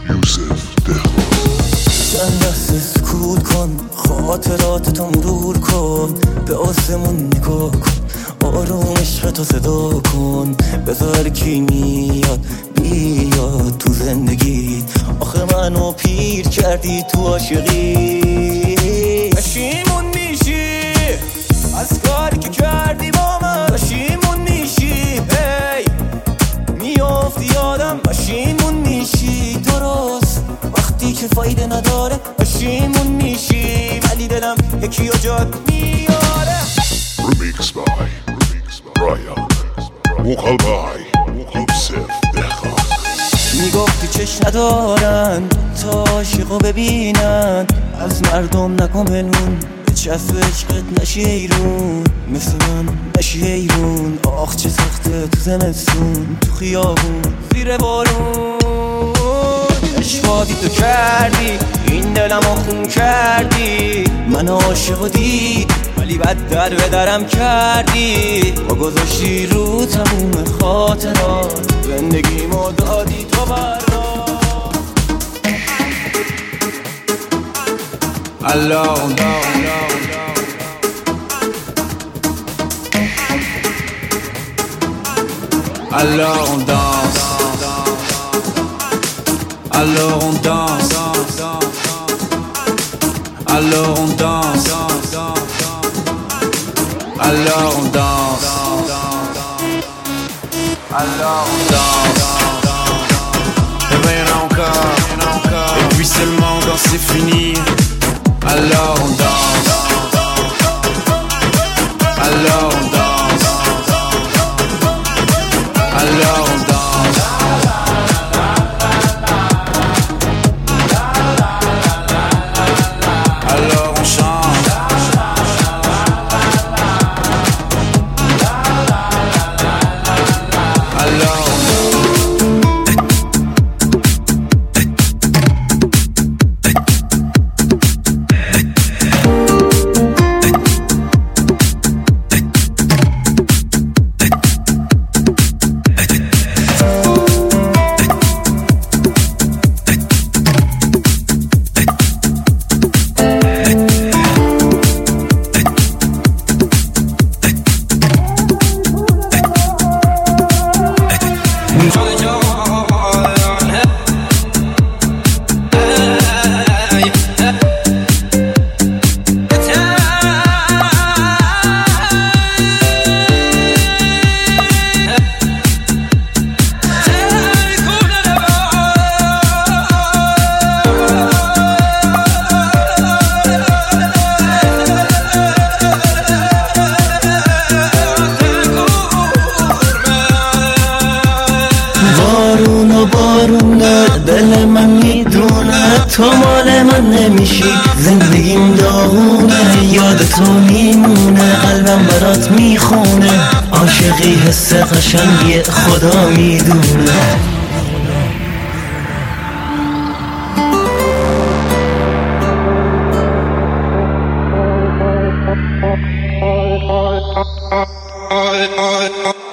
یوسف دهقان. چند لحظه سکوت کن، خاطراتتو مرور کن، به آسمون نگاه کن، آروم عشقتو صدا کن، بذار کی میاد بیاد تو زندگیت. آخه منو پیر کردی تو عاشقی، پشیمون میشی از کاری که کردی با من، پشیمون میشی هی میافتی یادم، پشیمون میشی درست وقتی که فایده نداره، پشیمون میشی ولی دلم یکی و جات میاره. Remix by Ryan وقال بای یوسف دهقان. میگفتی چش ندارن تا عاشقو ببینن، از مردم نکن بنون، چسب عشقت نشی ایرون، مثل من نشی ایرون. آخ چه سخته تو زمستون، تو خیابون زیر بارون، اشوادی تو کردی این دلمو خون کردی، من عاشقو دید ولی بد در به درم کردی، با گذاشتی رو تموم خاطرات، زندگیمو دادی تو برام. Alors on Alors on danse. Alors on danse. Alors on danse. Alors on danse. Alors on danse. Et ben y'en a encore. Et puis seulement quand c'est fini, alors on danse. Alors on danse. Alors on danse. Alors on chante. Alors بارونه دل من میدونه تو مال من نمیشی، زندگیم داغونه یاد تو میمونه، قلبم برات میخونه، عاشقی حس قشنگی خدا میدونه. I